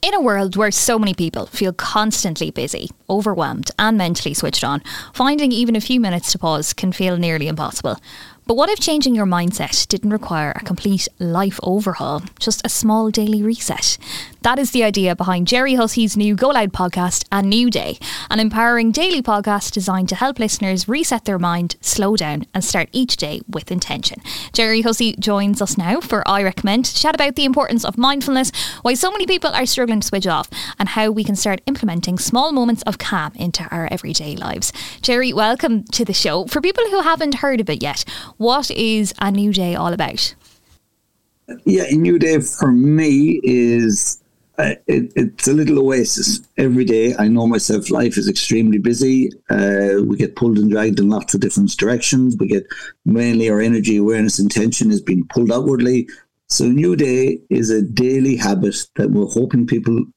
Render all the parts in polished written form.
In a world where so many people feel constantly busy, overwhelmed and mentally switched on, finding even a few minutes to pause can feel nearly impossible. But what if changing your mindset didn't require a complete life overhaul, just a small daily reset? That is the idea behind Gerry Hussey's new Go Loud podcast, A New Day, an empowering daily podcast designed to help listeners reset their mind, slow down and start each day with intention. Gerry Hussey joins us now for I Recommend to chat about the importance of mindfulness, why so many people are struggling to switch off, and how we can start implementing small moments of calm into our everyday lives. Gerry, welcome to the show. For people who haven't heard of it yet, what is A New Day all about? Yeah, A New Day for me is it's a little oasis. Every day, I know myself, life is extremely busy. We get pulled and dragged in lots of different directions. We get mainly our energy, awareness, intention is being pulled outwardly. So A New Day is a daily habit that we're hoping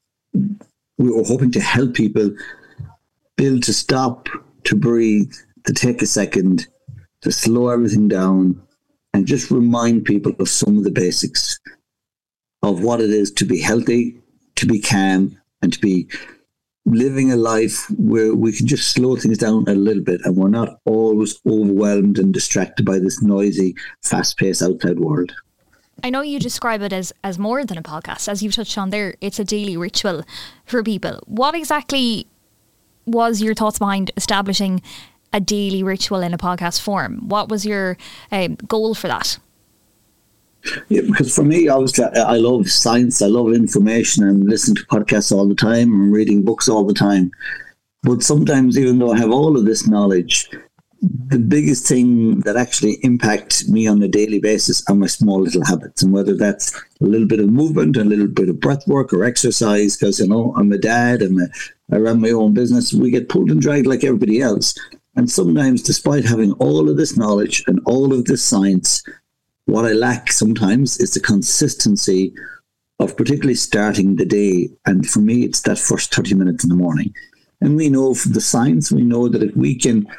to help people build, to stop, to breathe, to take a second, to slow everything down and just remind people of some of the basics of what it is to be healthy, to be calm, and to be living a life where we can just slow things down a little bit and we're not always overwhelmed and distracted by this noisy, fast-paced outside world. I know you describe it as more than a podcast. As you've touched on there, it's a daily ritual for people. What exactly was your thoughts behind establishing a daily ritual in a podcast form? What was your goal for that? Yeah, because for me, obviously, I love science, I love information, and listen to podcasts all the time and reading books all the time. But sometimes, even though I have all of this knowledge, the biggest thing that actually impacts me on a daily basis are my small little habits. And whether that's a little bit of movement, a little bit of breath work or exercise, because, I'm a dad, I run my own business, we get pulled and dragged like everybody else. And sometimes, despite having all of this knowledge and all of this science, what I lack sometimes is the consistency of particularly starting the day. And for me, it's that first 30 minutes in the morning. And we know from the science, we know that if we can,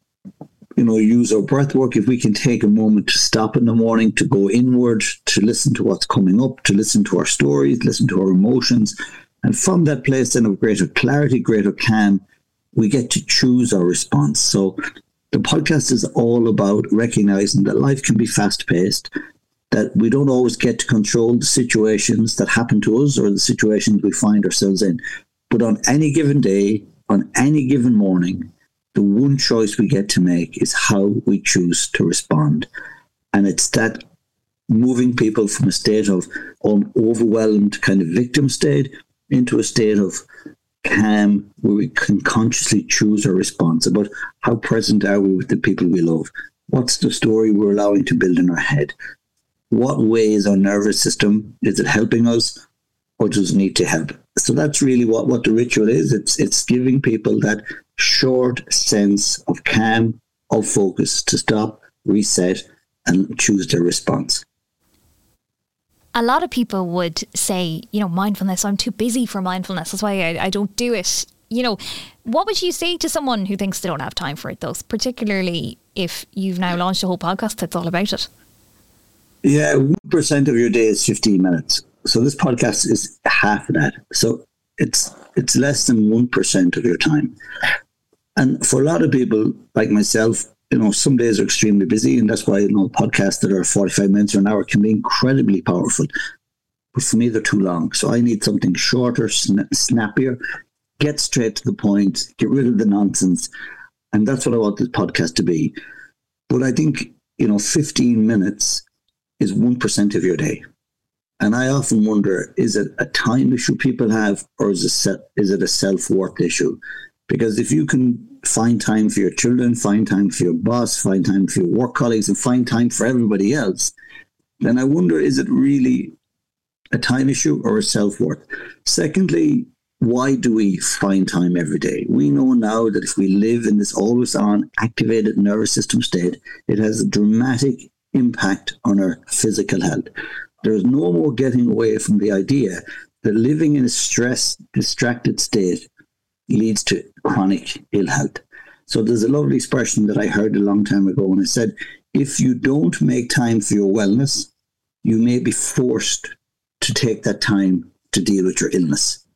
use our breath work, if we can take a moment to stop in the morning, to go inward, to listen to what's coming up, to listen to our stories, listen to our emotions. And from that place then of greater clarity, greater calm, we get to choose our response. So the podcast is all about recognizing that life can be fast-paced, that we don't always get to control the situations that happen to us or the situations we find ourselves in. But on any given day, on any given morning, the one choice we get to make is how we choose to respond. And it's that moving people from a state of overwhelmed kind of victim state into a state of calm, where we can consciously choose our response about how present are we with the people we love. What's the story we're allowing to build in our head? What way is our nervous system? Is it helping us or does it need to help? So that's really what the ritual is. It's giving people that short sense of calm, of focus to stop, reset and choose their response. A lot of people would say, mindfulness, I'm too busy for mindfulness. That's why I don't do it. What would you say to someone who thinks they don't have time for it, though, particularly if you've now launched a whole podcast that's all about it? Yeah, 1% of your day is 15 minutes. So this podcast is half of that. So it's less than 1% of your time. And for a lot of people like myself, some days are extremely busy, and that's why, podcasts that are 45 minutes or an hour can be incredibly powerful. But for me, they're too long. So I need something shorter, snappier, get straight to the point, get rid of the nonsense. And that's what I want this podcast to be. But I think, 15 minutes is 1% of your day. And I often wonder, is it a time issue people have, or is it a self-worth issue? Because if you can find time for your children, find time for your boss, find time for your work colleagues, and find time for everybody else, then I wonder, is it really a time issue or a self-worth? Secondly, why do we find time every day? We know now that if we live in this always-on activated nervous system state, it has a dramatic impact on our physical health. There's no more getting away from the idea that living in a stressed, distracted state leads to chronic ill health. So there's a lovely expression that I heard a long time ago, and it said, if you don't make time for your wellness, you may be forced to take that time to deal with your illness.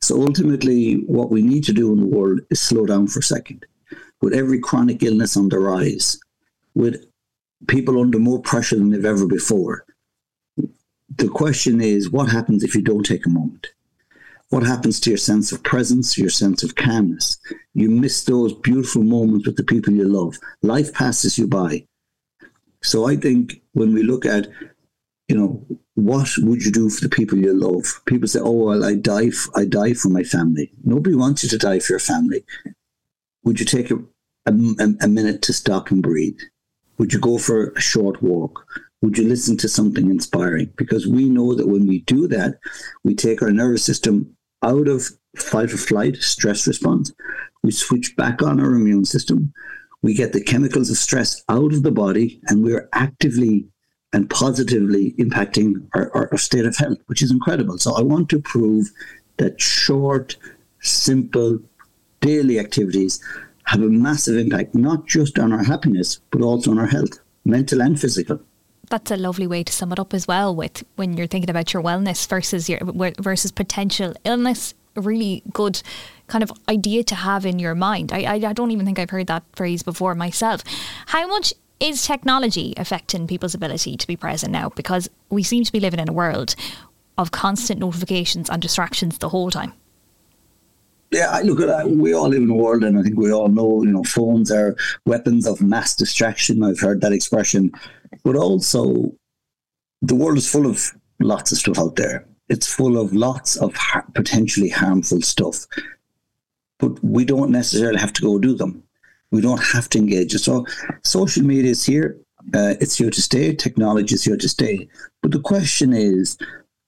So ultimately, what we need to do in the world is slow down for a second. With every chronic illness on the rise, with people under more pressure than they've ever before, the question is, what happens if you don't take a moment? What happens to your sense of presence, your sense of calmness? You miss those beautiful moments with the people you love. Life passes you by. So I think when we look at, what would you do for the people you love? People say, oh, well, I die for my family. Nobody wants you to die for your family. Would you take a minute to stop and breathe? Would you go for a short walk? Would you listen to something inspiring? Because we know that when we do that, we take our nervous system out of fight or flight, stress response. We switch back on our immune system. We get the chemicals of stress out of the body, and we're actively and positively impacting our state of health, which is incredible. So I want to prove that short, simple, daily activities have a massive impact, not just on our happiness, but also on our health, mental and physical. That's a lovely way to sum it up as well, with when you're thinking about your wellness versus potential illness. A really good kind of idea to have in your mind. I don't even think I've heard that phrase before myself. How much is technology affecting people's ability to be present now? Because we seem to be living in a world of constant notifications and distractions the whole time. Yeah, look at that. We all live in a world, and I think we all know, phones are weapons of mass distraction. I've heard that expression. But also, the world is full of lots of stuff out there. It's full of lots of potentially harmful stuff. But we don't necessarily have to go do them. We don't have to engage. So social media is here. It's here to stay. Technology is here to stay. But the question is,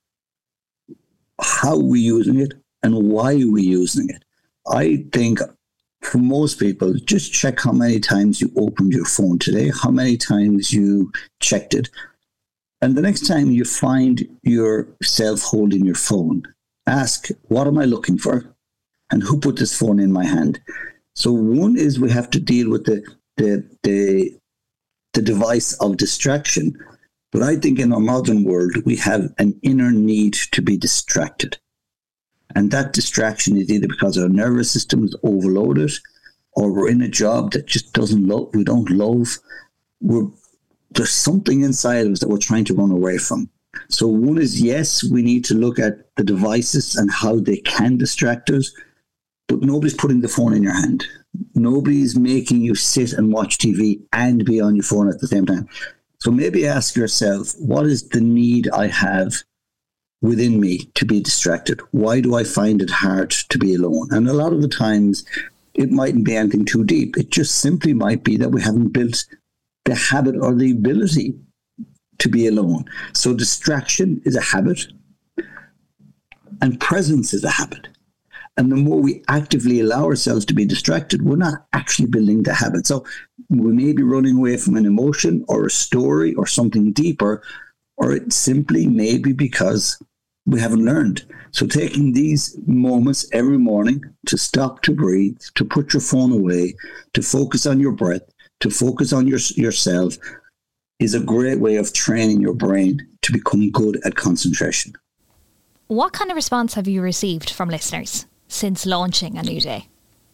how are we using it and why are we using it? I think for most people, just check how many times you opened your phone today, how many times you checked it. And the next time you find yourself holding your phone, ask, what am I looking for? And who put this phone in my hand? So one is we have to deal with the device of distraction. But I think in our modern world, we have an inner need to be distracted. And that distraction is either because our nervous system is overloaded, or we're in a job that just we don't love. There's something inside of us that we're trying to run away from. So one is, yes, we need to look at the devices and how they can distract us, but nobody's putting the phone in your hand. Nobody's making you sit and watch TV and be on your phone at the same time. So maybe ask yourself, what is the need I have within me to be distracted? Why do I find it hard to be alone? And a lot of the times, it mightn't be anything too deep. It just simply might be that we haven't built the habit or the ability to be alone. So distraction is a habit, and presence is a habit. And the more we actively allow ourselves to be distracted, we're not actually building the habit. So we may be running away from an emotion or a story or something deeper, or it simply may be because we haven't learned. So taking these moments every morning to stop, to breathe, to put your phone away, to focus on your breath, to focus on yourself is a great way of training your brain to become good at concentration. What kind of response have you received from listeners since launching A New Day?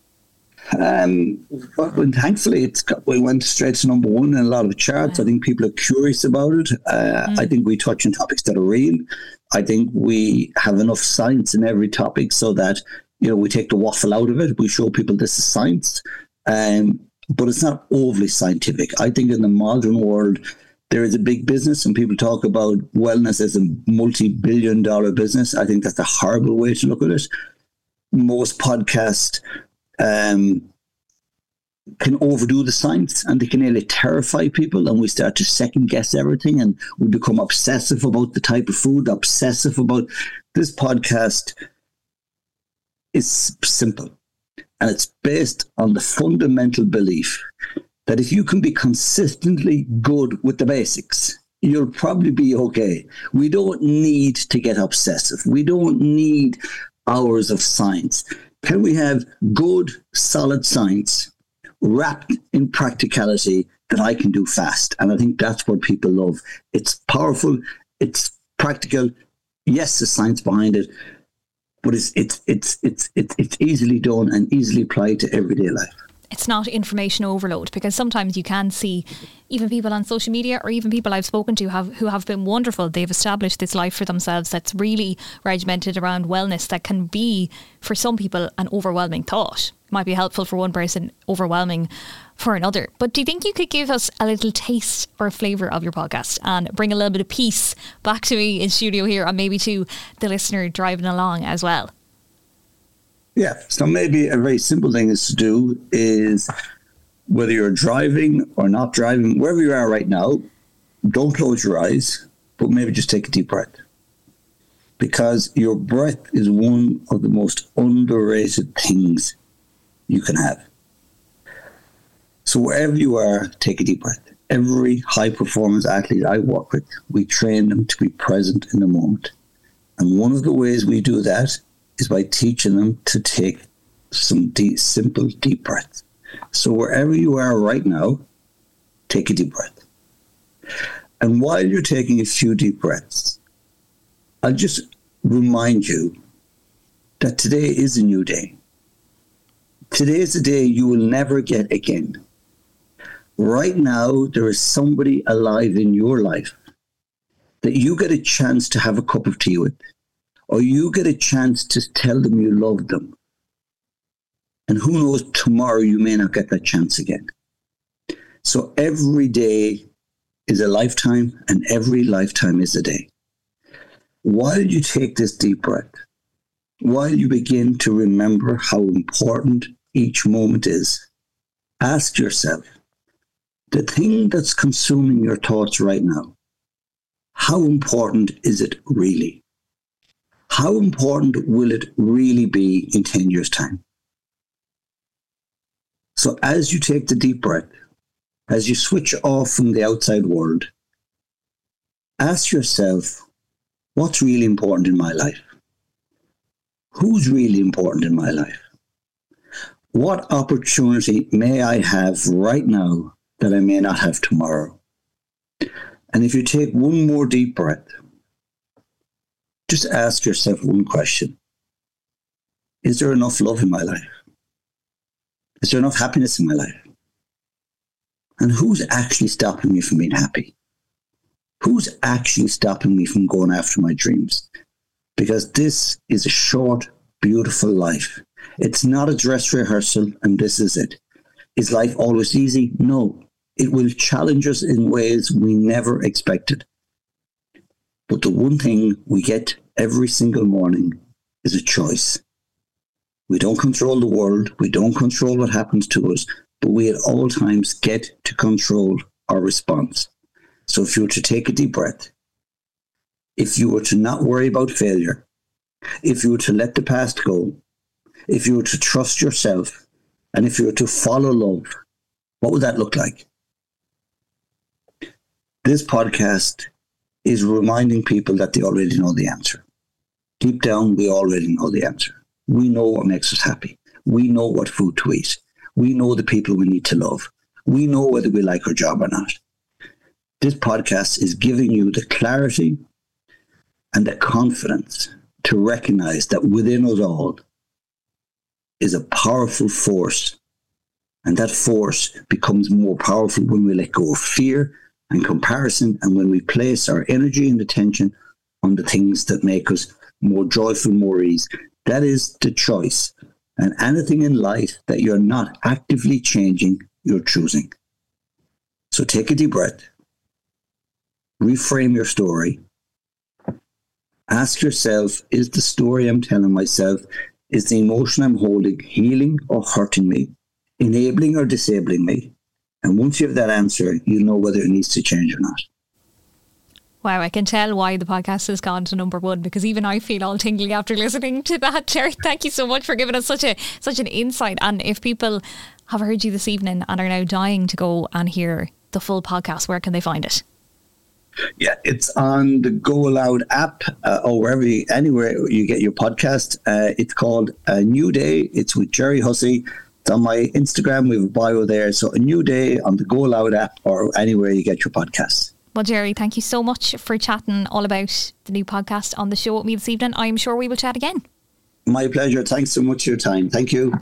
Well, thankfully, we went straight to number one in a lot of charts. I think people are curious about it. I think we touch on topics that are real. I think we have enough science in every topic so that, we take the waffle out of it. We show people this is science. But it's not overly scientific. I think in the modern world, there is a big business, and people talk about wellness as a multi-billion-dollar business. I think that's a horrible way to look at it. Most podcasts can overdo the science, and they can nearly terrify people, and we start to second guess everything, and we become obsessive about the type of food, obsessive about this podcast. Is simple, and it's based on the fundamental belief that if you can be consistently good with the basics, you'll probably be okay. We don't need to get obsessive. We don't need hours of science. Can we have good, solid science wrapped in practicality that I can do fast? And I think that's what people love. It's powerful. It's practical. Yes, there's science behind it. but it's easily done and easily applied to everyday life. It's not information overload, because sometimes you can see even people on social media or even people I've spoken to who have been wonderful. They've established this life for themselves that's really regimented around wellness that can be, for some people, an overwhelming thought. It might be helpful for one person, overwhelming for another. But do you think you could give us a little taste or a flavour of your podcast and bring a little bit of peace back to me in studio here and maybe to the listener driving along as well? Yeah, so maybe a very simple thing is to do is, whether you're driving or not driving, wherever you are right now, don't close your eyes, but maybe just take a deep breath. Because your breath is one of the most underrated things you can have. So wherever you are, take a deep breath. Every high performance athlete I work with, we train them to be present in the moment. And one of the ways we do that is by teaching them to take some simple deep breaths. So wherever you are right now, take a deep breath. And while you're taking a few deep breaths, I'll just remind you that today is a new day. Today is a day you will never get again. Right now, there is somebody alive in your life that you get a chance to have a cup of tea with, or you get a chance to tell them you love them. And who knows, tomorrow you may not get that chance again. So every day is a lifetime, and every lifetime is a day. While you take this deep breath, while you begin to remember how important each moment is, ask yourself, the thing that's consuming your thoughts right now, how important is it really? How important will it really be in 10 years' time? So as you take the deep breath, as you switch off from the outside world, ask yourself, what's really important in my life? Who's really important in my life? What opportunity may I have right now that I may not have tomorrow? And if you take one more deep breath, just ask yourself one question. Is there enough love in my life? Is there enough happiness in my life? And who's actually stopping me from being happy? Who's actually stopping me from going after my dreams? Because this is a short, beautiful life. It's not a dress rehearsal, and this is it. Is life always easy? No. It will challenge us in ways we never expected. But the one thing we get every single morning is a choice. We don't control the world. We don't control what happens to us, but we at all times get to control our response. So if you were to take a deep breath, if you were to not worry about failure, if you were to let the past go, if you were to trust yourself, and if you were to follow love, what would that look like? This podcast is reminding people that they already know the answer. Deep down, we already know the answer. We know what makes us happy. We know what food to eat. We know the people we need to love. We know whether we like our job or not. This podcast is giving you the clarity and the confidence to recognize that within us all is a powerful force. And that force becomes more powerful when we let go of fear and comparison, and when we place our energy and attention on the things that make us more joyful, more ease. That is the choice. And anything in life that you're not actively changing, you're choosing. So take a deep breath. Reframe your story. Ask yourself, is the story I'm telling myself, is the emotion I'm holding healing or hurting me, enabling or disabling me? And once you have that answer, you know whether it needs to change or not. Wow, I can tell why the podcast has gone to number one, because even I feel all tingly after listening to that. Jerry, thank you so much for giving us such an insight. And if people have heard you this evening and are now dying to go and hear the full podcast, where can they find it? Yeah, it's on the Go Loud app or anywhere you get your podcast. It's called A New Day. It's with Jerry Hussey. It's on my Instagram. We have a bio there. So A New Day on the Go Loud app or anywhere you get your podcasts. Well, Jerry, thank you so much for chatting all about the new podcast on the show with me this evening. I'm sure we will chat again. My pleasure. Thanks so much for your time. Thank you.